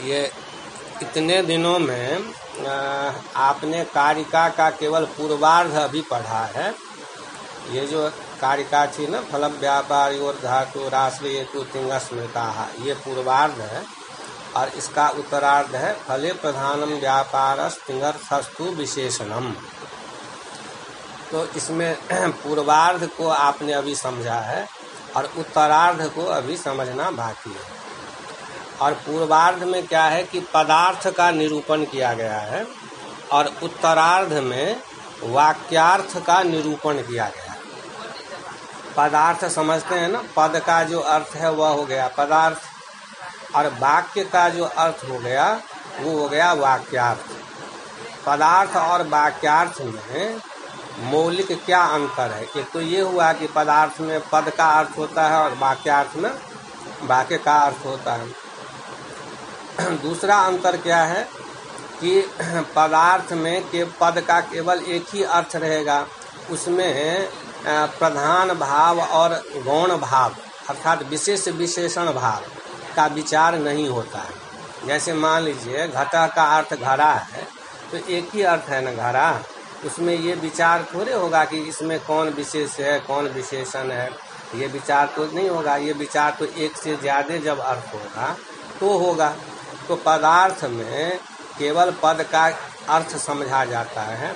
ये इतने दिनों में आपने कारिका का केवल पूर्वार्ध अभी पढ़ा है। ये जो कारिका थी ना, फल व्यापार धातु राश्रयेतु तिंग स्मृता, ये पूर्वार्ध है। और इसका उत्तरार्ध है फले प्रधानम व्यापारस्तिंगर्थस्तु विशेषणम। तो इसमें पूर्वार्ध को आपने अभी समझा है और उत्तरार्ध को अभी समझना बाकी है। और पूर्वार्ध में क्या है कि पदार्थ का निरूपण किया गया है और उत्तरार्ध में वाक्यार्थ का निरूपण किया गया है। पदार्थ समझते हैं ना, पद का जो अर्थ है वह हो गया पदार्थ, और वाक्य का जो अर्थ हो गया वो हो गया वाक्यार्थ। पदार्थ और वाक्यार्थ में मौलिक क्या अंतर है? एक तो ये हुआ कि पदार्थ में पद का अर्थ होता है और वाक्यार्थ में वाक्य का अर्थ होता है। दूसरा अंतर क्या है कि पदार्थ में के पद का केवल एक ही अर्थ रहेगा, उसमें प्रधान भाव और गौण भाव अर्थात विशेष विशेषण भाव का विचार नहीं होता है। जैसे मान लीजिए घटा का अर्थ घड़ा है, तो एक ही अर्थ है ना घड़ा, उसमें ये विचार थोड़े होगा कि इसमें कौन विशेष है कौन विशेषण है, ये विचार तो नहीं होगा। ये विचार तो एक से ज़्यादा जब अर्थ होगा तो होगा। तो पदार्थ में केवल पद का अर्थ समझा जाता है,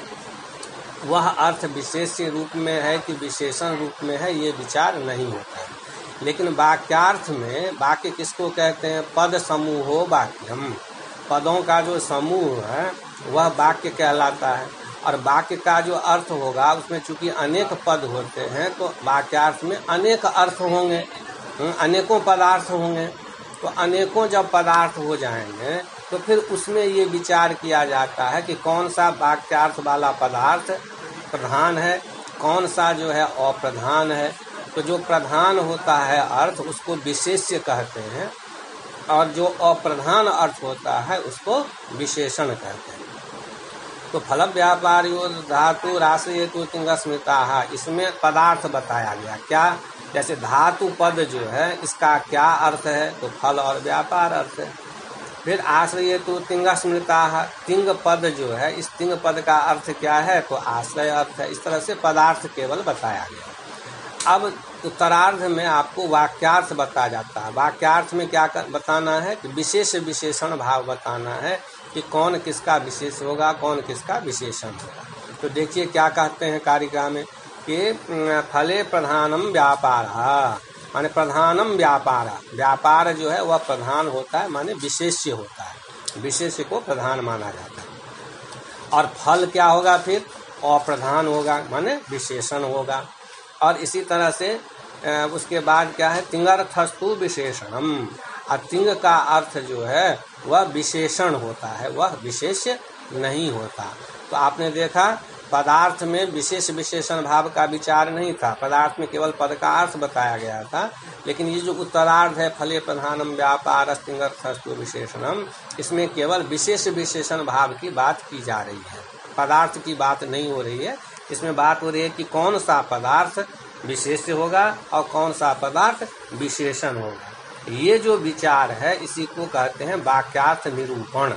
वह अर्थ विशेष रूप में है कि विशेषण रूप में है ये विचार नहीं होता है। लेकिन वाक्यार्थ में, वाक्य किसको कहते हैं? पद समूहो वाक्यम, पदों का जो समूह है वह वाक्य कहलाता है। और वाक्य का जो अर्थ होगा उसमें चूंकि अनेक पद होते हैं तो वाक्यार्थ में अनेक अर्थ होंगे, अनेकों पदार्थ होंगे। तो अनेकों जब पदार्थ हो जाएंगे तो फिर उसमें ये विचार किया जाता है कि कौन सा वाक्यार्थ वाला पदार्थ प्रधान है, कौन सा जो है अप्रधान है। तो जो प्रधान होता है अर्थ उसको विशेष्य कहते हैं और जो अप्रधान अर्थ होता है उसको विशेषण कहते हैं। तो फल व्यापार धातु राश्रयेतु तिंग स्मृता, इसमें पदार्थ बताया गया क्या? जैसे धातु पद जो है इसका क्या अर्थ है? तो फल और व्यापार अर्थ है। फिर आश्रयेतु तिंग स्मृता, तिंग पद जो है इस तिंग पद का अर्थ क्या है? तो आश्रय अर्थ है। इस तरह से पदार्थ केवल बताया गया। अब उत्तरार्ध में आपको वाक्यार्थ बताया जाता है। वाक्यार्थ में क्या बताना है कि विशेष विशेषण भाव बताना है कि कौन किसका विशेष होगा कौन किसका विशेषण होगा। तो देखिए क्या कहते हैं कारिका में कि फले प्रधानम व्यापार, माने प्रधानम व्यापार, व्यापार जो है वह प्रधान होता है माने विशेष्य होता है, विशेष्य को प्रधान माना जाता है। और फल क्या होगा? फिर अप्रधान होगा माने विशेषण होगा। और इसी तरह से उसके बाद क्या है? तिंगर्थस्तु विशेषणम, और तिंग का अर्थ जो है वह विशेषण होता है, वह विशेष्य नहीं होता। तो आपने देखा पदार्थ में विशेष विशेषण भाव का विचार नहीं था, पदार्थ में केवल पद का अर्थ बताया गया था। लेकिन ये जो उत्तरार्ध है फले प्रधानम व्यापारस्तिंगर्थस्तु विशेषणम, इसमें केवल विशेष विशेषण भाव की बात की जा रही है, पदार्थ की बात नहीं हो रही है। इसमें बात हो रही है कि कौन सा पदार्थ विशेष होगा और कौन सा पदार्थ विशेषण होगा। ये जो विचार है इसी को कहते हैं वाक्यार्थ निरूपण।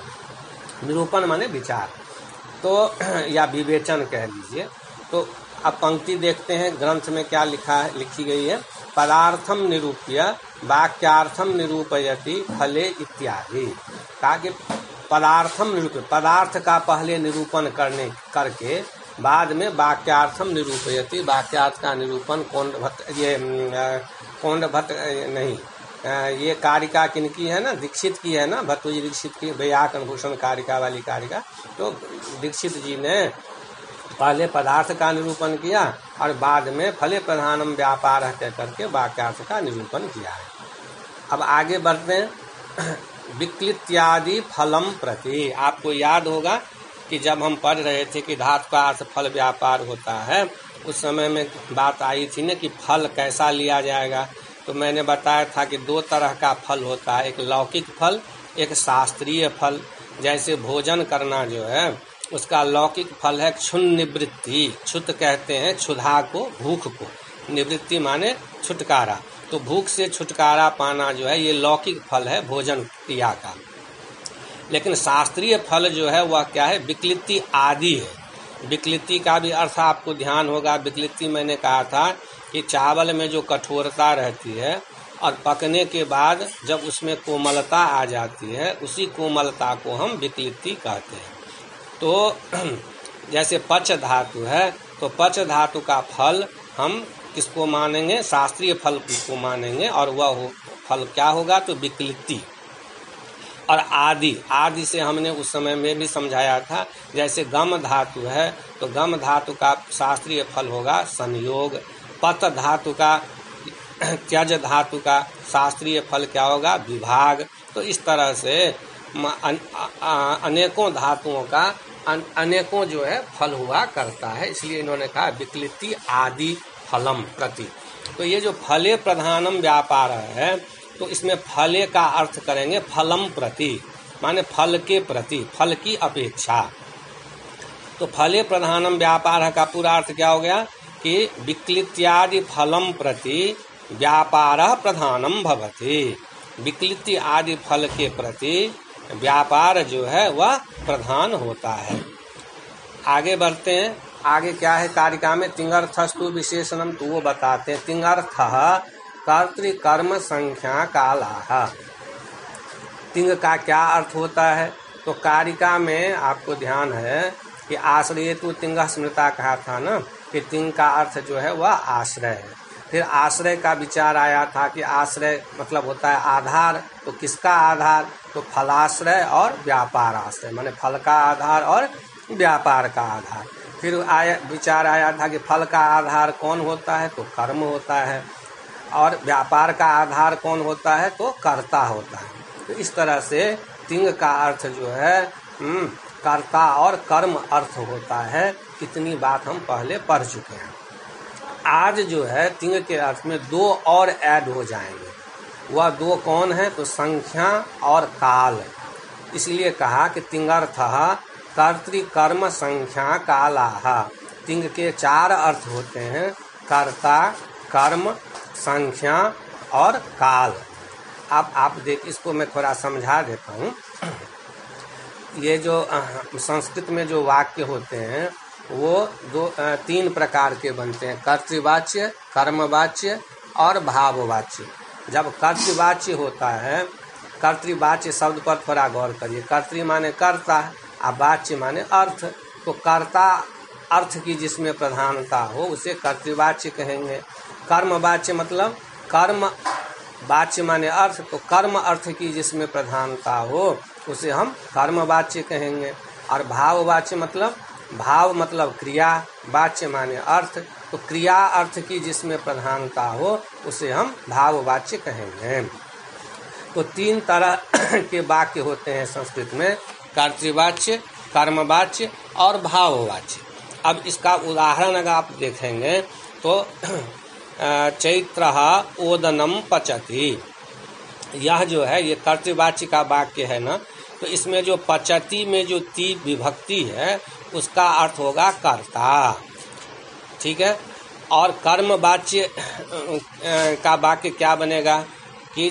निरूपण माने विचार, तो या विवेचन कह लीजिए। तो अब पंक्ति देखते हैं ग्रंथ में क्या लिखी गई है। पदार्थम निरूप्य वाक्यार्थम निरूपयति फले इत्यादि। कहा कि पदार्थम निरूप्य, पदार्थ का पहले निरूपण करके बाद में वाक्यार्थम निरूपयति, वाक्यार्थ का निरूपण कौंड भट्ट नहीं, ये कारिका किनकी है ना? दीक्षित की है ना, भट्टोजी दीक्षित की व्याकरण भूषण कारिका वाली कारिका। तो दीक्षित जी ने पहले पदार्थ का निरूपण किया और बाद में फले प्रधानम व्यापार कह करके वाक्यार्थ का निरूपण किया है। अब आगे बढ़ते हैं। विक्लित्यादि फलम प्रति, आपको याद होगा कि जब हम पढ़ रहे थे कि धातु का अर्थ फल व्यापार होता है, उस समय में बात आई थी ना कि फल कैसा लिया जाएगा। तो मैंने बताया था कि दो तरह का फल होता है, एक लौकिक फल, एक शास्त्रीय फल। जैसे भोजन करना जो है उसका लौकिक फल है क्षुण निवृत्ति, क्षुत कहते हैं क्षुधा को, भूख को, निवृत्ति माने छुटकारा। तो भूख से छुटकारा पाना जो है ये लौकिक फल है भोजन क्रिया का। लेकिन शास्त्रीय फल जो है वह क्या है, विक्लिति आदि है। विक्लिति का भी अर्थ आपको ध्यान होगा। विक्लिति मैंने कहा था कि चावल में जो कठोरता रहती है और पकने के बाद जब उसमें कोमलता आ जाती है, उसी कोमलता को हम विक्लिति कहते हैं। तो जैसे पच धातु है, तो पच धातु का फल हम किसको मानेंगे, शास्त्रीय फल को मानेंगे, और वह फल क्या होगा, तो विक्लिति। और आदि, आदि से हमने उस समय में भी समझाया था, जैसे गम धातु है तो गम धातु का शास्त्रीय फल होगा संयोग। पत धातु का, त्यज धातु का शास्त्रीय फल क्या होगा, विभाग। तो इस तरह से अनेकों धातुओं का अनेकों जो है फल हुआ करता है, इसलिए इन्होंने कहा विक्लिति आदि फलम प्रति। तो ये जो फले प्रधानम व्यापार है, तो इसमें फले का अर्थ करेंगे फलम प्रति, माने फल के प्रति, फल की अपेक्षा। तो फले प्रधानम व्यापार का पूरा अर्थ क्या हो गया कि विक्लित्यादि फलम प्रति व्यापार प्रधानम भवति। विक्लिति आदि फल के प्रति व्यापार जो है वह प्रधान होता है। आगे बढ़ते हैं। आगे क्या है कारिका में, तिंगर्थस्तु विशेषणम, तो वो बताते हैं। तिंगर्थः कर्तृकर्म संख्या कालाः। तिंग का क्या अर्थ होता है, तो कारिका में आपको ध्यान है कि आश्रय तो तिंग स्मृता कहा था ना, कि तिंग का अर्थ जो है वह आश्रय है। फिर आश्रय का विचार आया था कि आश्रय मतलब होता है आधार। तो किसका आधार, तो फलाश्रय और व्यापार आश्रय, माने फल का आधार और व्यापार का आधार। फिर विचार आया था कि फल का आधार कौन होता है, तो कर्म होता है, और व्यापार का आधार कौन होता है, तो कर्ता होता है। तो इस तरह से तिंग का अर्थ जो है कर्ता और कर्म अर्थ होता है। कितनी बात हम पहले पढ़ चुके हैं। आज जो है तिंग के अर्थ में दो और ऐड हो जाएंगे। वह दो कौन है, तो संख्या और काल। इसलिए कहा कि तिंगर्थः कर्तृकर्म संख्या कालाः। तिंग के 4 अर्थ होते हैं, कर्ता, कर्म, संख्या और काल। अब आप देख, इसको मैं थोड़ा समझा देता हूँ। ये जो संस्कृत में जो वाक्य होते हैं वो 3 प्रकार के बनते हैं, कर्तृवाच्य, कर्मवाच्य और भाववाच्य। जब कर्तृवाच्य होता है, कर्तृवाच्य शब्द पर थोड़ा गौर करिए। कर्तृ माने कर्ता, और वाच्य माने अर्थ। तो कर्ता अर्थ की जिसमें प्रधानता हो उसे कर्तृवाच्य कहेंगे। कर्मवाच्य मतलब कर्म, वाच्य माने अर्थ, तो कर्म अर्थ की जिसमें प्रधानता हो उसे हम कर्मवाच्य कहेंगे। और भाववाच्य मतलब, भाव मतलब क्रिया, वाच्य माने अर्थ, तो क्रिया अर्थ की जिसमें प्रधानता हो उसे हम भाववाच्य कहेंगे। तो 3 तरह के वाक्य होते हैं संस्कृत में, कर्तृवाच्य, कर्मवाच्य और भाववाच्य। अब इसका उदाहरण अगर आप देखेंगे तो चैत्रः ओदनम पचति, यह जो है ये कर्तृवाच्य का वाक्य है ना, तो इसमें जो पचति में जो ती विभक्ति है उसका अर्थ होगा कर्ता, ठीक है। और कर्मवाच्य का वाक्य क्या बनेगा कि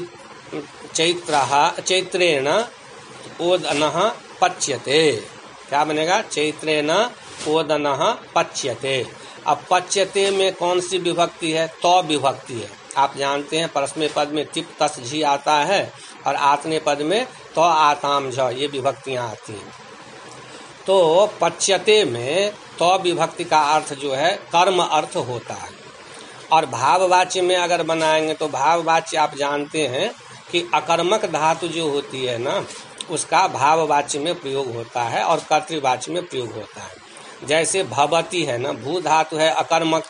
चैत्रेण ओदनः पच्यते, क्या बनेगा, चैत्रेण ओदनः पच्यते। अब पच्यते में कौन सी विभक्ति है, तो विभक्ति है। आप जानते हैं परस्मै पद में टिप तस झी आता है और आत्ने पद में तो आताम झ, ये विभक्तियां आती हैं। तो पच्यते में तो विभक्ति का अर्थ जो है कर्म अर्थ होता है। और भाववाच्य में अगर बनाएंगे तो भाववाच्य आप जानते हैं कि अकर्मक धातु जो होती है ना उसका भाववाच्य में प्रयोग होता है और कर्तृवाच्य में प्रयोग होता है। जैसे भवति है ना, भू धातु है अकर्मक,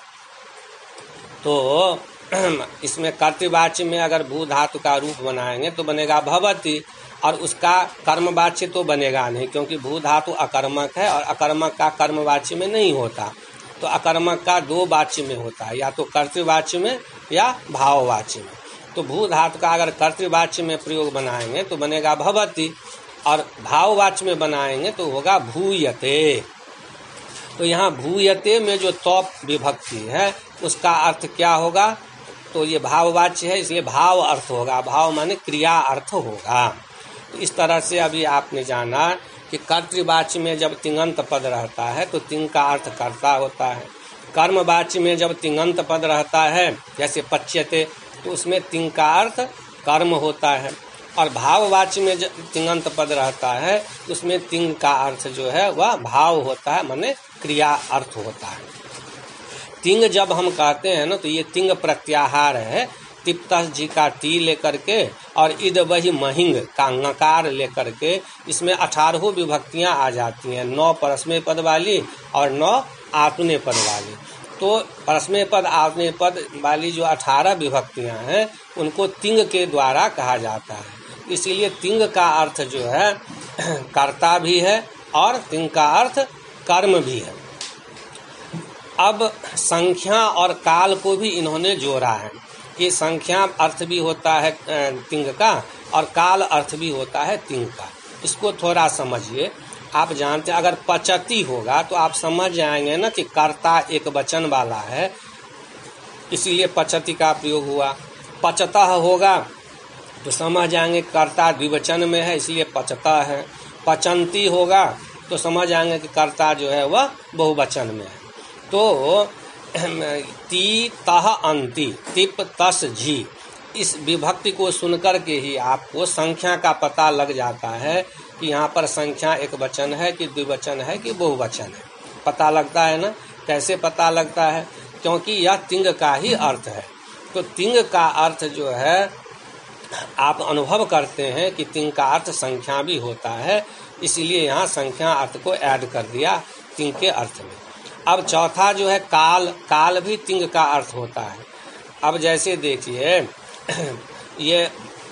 तो इसमें कर्तृवाच्य में अगर भू धातु का रूप बनाएंगे तो बनेगा भवति, और उसका कर्मवाच्य तो बनेगा नहीं, क्योंकि भू धातु अकर्मक है और अकर्मक का कर्मवाच्य में नहीं होता। तो अकर्मक का 2 वाच्य में होता है, या तो कर्तृवाच्य में या भाववाच्य में। तो भू धातु का अगर कर्तृवाच्य में प्रयोग बनाएंगे तो बनेगा भवति, और भाववाच्य में बनाएंगे तो होगा भूयते। तो यहाँ भूयते में जो तो विभक्ति है उसका अर्थ क्या होगा, तो ये भाववाच्य है इसलिए भाव अर्थ होगा, भाव माने क्रिया अर्थ होगा। तो इस तरह से अभी आपने जाना कि कर्तृवाच्य में जब तिङन्त पद रहता है तो तिङ का अर्थ कर्ता होता है। कर्मवाच्य में जब तिङन्त पद रहता है जैसे पच्यते, तो उसमें तिङ का अर्थ कर्म होता है। और भाववाच्य में जब तिङन्त पद रहता है तो उसमें तिङ का अर्थ जो है वह भाव होता है, माने क्रिया अर्थ होता है। तिङ जब हम कहते हैं ना तो ये तिङ प्रत्याहार है, तिप्तस जी का टी लेकर के और इद वही महिंग का ङकार लेकर के इसमें 18 विभक्तियां आ जाती हैं, 9 परस्मय पद वाली और 9 आत्मनेय पद वाली। तो परस्मय पद आत्मनेय पद वाली जो 18 विभक्तियां हैं उनको तिङ के द्वारा कहा जाता है। इसीलिए तिङ का अर्थ जो है कर्ता भी है और तिङ का अर्थ कर्म भी है। अब संख्या और काल को भी इन्होंने जोड़ा है कि संख्या अर्थ भी होता है तिङ का और काल अर्थ भी होता है तिङ का। इसको थोड़ा समझिए। आप जानते हैं अगर पचती होगा तो आप समझ जाएंगे ना कि कर्ता एक वचन वाला है, इसीलिए पचती का प्रयोग हुआ। पचतः होगा तो समझ जाएंगे कर्ता द्विवचन में है, इसलिए पचता है। पचंती होगा तो समझ जाएंगे कि कर्ता जो है वह बहुवचन में है। तो ती तह अंति तिप तस झी, इस विभक्ति को सुनकर के ही आपको संख्या का पता लग जाता है कि यहाँ पर संख्या एक वचन है कि द्विवचन है कि बहुवचन है। पता लगता है ना। कैसे पता लगता है? क्योंकि यह तिङ का ही अर्थ है। तो तिङ का अर्थ जो है आप अनुभव करते हैं कि तिङ का अर्थ संख्या भी होता है, इसीलिए यहाँ संख्या अर्थ को ऐड कर दिया तिङ के अर्थ में। अब चौथा जो है काल, काल भी तिङ का अर्थ होता है। अब जैसे देखिए ये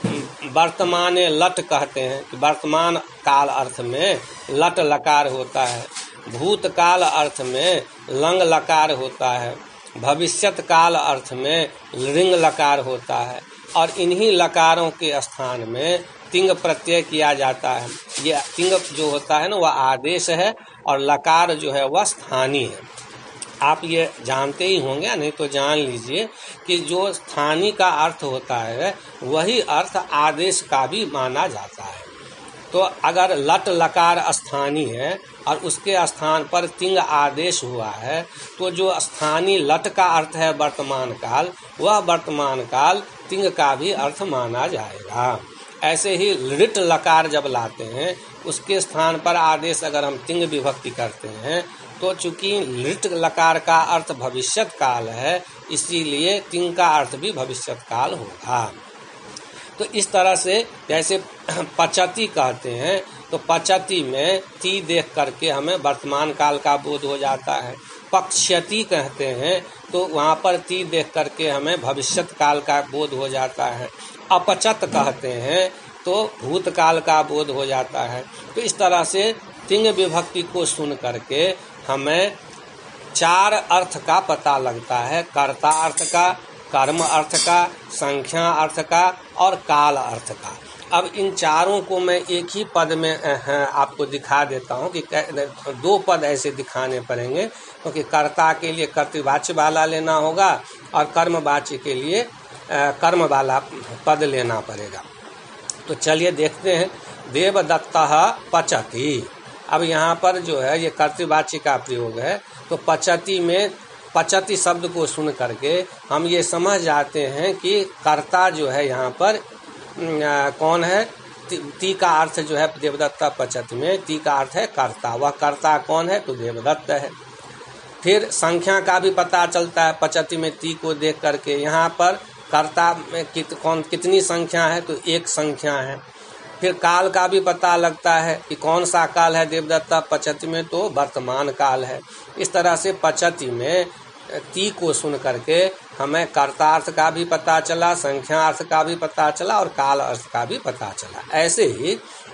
वर्तमान लट कहते हैं कि वर्तमान काल अर्थ में लट लकार होता है, भूतकाल अर्थ में लंग लकार होता है, भविष्यत काल अर्थ में ऋंग लकार होता है और इन्हीं लकारों के स्थान में तिङ प्रत्यय किया जाता है। ये तिङ जो होता है ना वह आदेश है और लकार जो है वह स्थानीय है। आप ये जानते ही होंगे, नहीं तो जान लीजिए कि जो स्थानीय का अर्थ होता है वही अर्थ आदेश का भी माना जाता है। तो अगर लट लकार स्थानीय है और उसके स्थान पर तिङ आदेश हुआ है तो जो स्थानीय लट का अर्थ है वर्तमान काल, वह वर्तमान काल तिङ का भी अर्थ माना जाएगा। ऐसे ही लिट लकार जब लाते हैं उसके स्थान पर आदेश अगर हम तिङ विभक्ति करते हैं तो चूंकि लिट लकार का अर्थ भविष्यत काल है, इसीलिए तिङ का अर्थ भी भविष्यत काल होगा। तो इस तरह से जैसे पचती कहते हैं तो पचती में ती देख करके हमें वर्तमान काल का बोध हो जाता है। पक्ष्यति कहते हैं तो वहाँ पर ती देख करके हमें भविष्यत काल का बोध हो जाता है। अपचत कहते हैं तो भूतकाल का बोध हो जाता है। तो इस तरह से तिङ विभक्ति को सुन करके हमें 4 अर्थ का पता लगता है, कर्ता अर्थ का, कर्म अर्थ का, संख्या अर्थ का और काल अर्थ का। अब इन चारों को मैं एक ही पद में आपको दिखा देता हूँ कि 2 पद ऐसे दिखाने पड़ेंगे, क्योंकि कर्ता के लिए कर्तृवाच्य वाला लेना होगा और कर्मवाच्य के लिए कर्म वाला पद लेना पड़ेगा। तो चलिए देखते हैं। देवदत्तः पचति। अब यहाँ पर जो है ये कर्तृवाच्य का प्रयोग है, तो पचति में पचति शब्द को सुन करके हम ये समझ जाते हैं कि कर्ता जो है यहाँ पर कौन है। ती का अर्थ जो है देवदत्त पचति में ती का अर्थ है कर्ता। वह कर्ता कौन है? तो देवदत्त है। फिर संख्या का भी पता चलता है पचति में ती को देख करके। यहाँ पर कर्ता में कितनी संख्या है? तो 1 संख्या है। फिर काल का भी पता लगता है कि कौन सा काल है देवदत्त पचति में, तो वर्तमान काल है। इस तरह से पचति में ती को सुन करके हमें कर्तार्थ का भी पता चला, संख्या अर्थ का भी पता चला और काल अर्थ का भी पता चला। ऐसे ही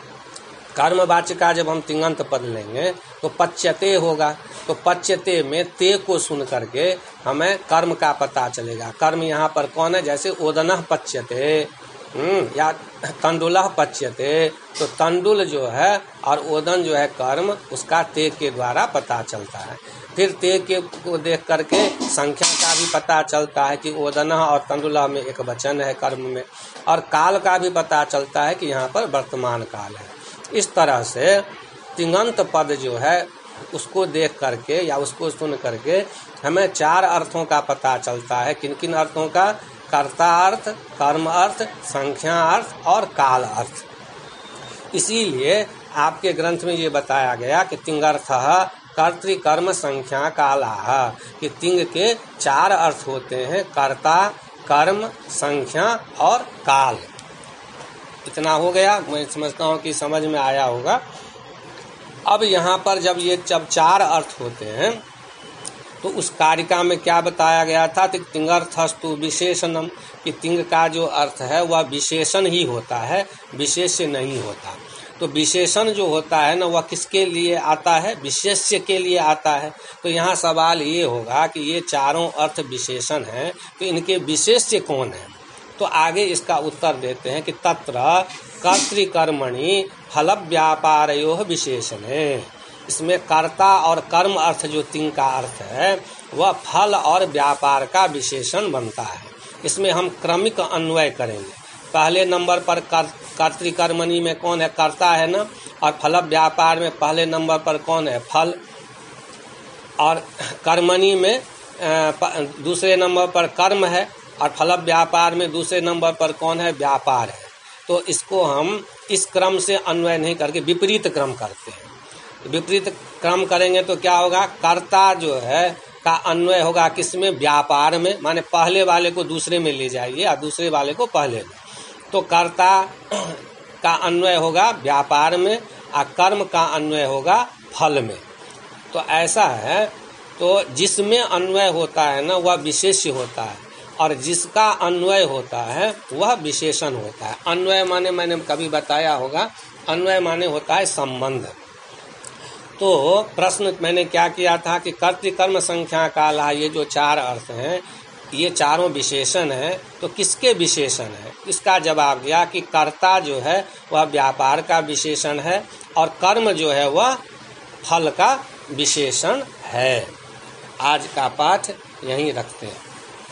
कर्मवाच्य का जब हम तिङन्त पद लेंगे तो पच्यते होगा, तो पच्यते में ते को सुन करके हमें कर्म का पता चलेगा। कर्म यहाँ पर कौन है? जैसे ओदनः पच्यते, या तंडुलः पच्यते, तो तंडुल जो है और ओदन जो है कर्म, उसका ते के द्वारा पता चलता है। फिर ते के को देख करके संख्या का भी पता चलता है कि ओदनः और तंडुलः में एक वचन है कर्म में, और काल का भी पता चलता है कि यहाँ पर वर्तमान काल है। इस तरह से तिङन्त पद जो है उसको देख करके या उसको सुन करके हमें 4 अर्थों का पता चलता है। किन किन अर्थों का? कर्ता अर्थ, कर्म अर्थ, संख्या अर्थ और काल अर्थ। इसीलिए आपके ग्रंथ में ये बताया गया कि तिङर्थः कर्तृकर्म संख्या कालाः, कि तिङ के 4 अर्थ होते हैं, कर्ता, कर्म, संख्या और काल। इतना हो गया, मैं समझता हूँ कि समझ में आया होगा। अब यहाँ पर जब 4 अर्थ होते हैं तो उस कारिका में क्या बताया गया था? तिङर्थस्तु विशेषणम, कि तिङ का जो अर्थ है वह विशेषण ही होता है, विशेष्य नहीं होता। तो विशेषण जो होता है ना, वह किसके लिए आता है? विशेष्य के लिए आता है। तो यहाँ सवाल ये होगा कि ये चारों अर्थ विशेषण हैं, तो इनके विशेष्य कौन है? तो आगे इसका उत्तर देते हैं कि तत्र कर्तृकर्मणि फल व्यापारयोः विशेषणे। इसमें कर्ता और कर्म अर्थ जो तिङ का अर्थ है वह फल और व्यापार का विशेषण बनता है। इसमें हम क्रमिक अन्वय करेंगे। पहले नंबर पर कर्तृकर्मणि में कौन है? कर्ता है ना, और फल व्यापार में पहले नंबर पर कौन है? फल। और कर्मणि में दूसरे नंबर पर कर्म है, और फल व्यापार में दूसरे नंबर पर कौन है? व्यापार है। तो इसको हम इस क्रम से अन्वय नहीं करके विपरीत क्रम करते हैं। विपरीत क्रम करेंगे तो क्या होगा? कर्ता जो है का अन्वय होगा किसमें? व्यापार में, माने पहले वाले को दूसरे में ले जाइए और दूसरे वाले को पहले में। तो कर्ता का अन्वय होगा व्यापार में और कर्म का अन्वय होगा फल में। तो ऐसा है, तो जिसमें अन्वय होता है ना वह विशेष्य होता है, और जिसका अन्वय होता है वह विशेषण होता है। अन्वय माने मैंने कभी बताया होगा, अन्वय माने होता है संबंध। तो प्रश्न मैंने क्या किया था कि कर्तृकर्म संख्या काला, ये जो 4 अर्थ हैं ये चारों विशेषण हैं, तो किसके विशेषण है? इसका जवाब दिया कि कर्ता जो है वह व्यापार का विशेषण है, और कर्म जो है वह फल का विशेषण है। आज का पाठ यहीं रखते हैं।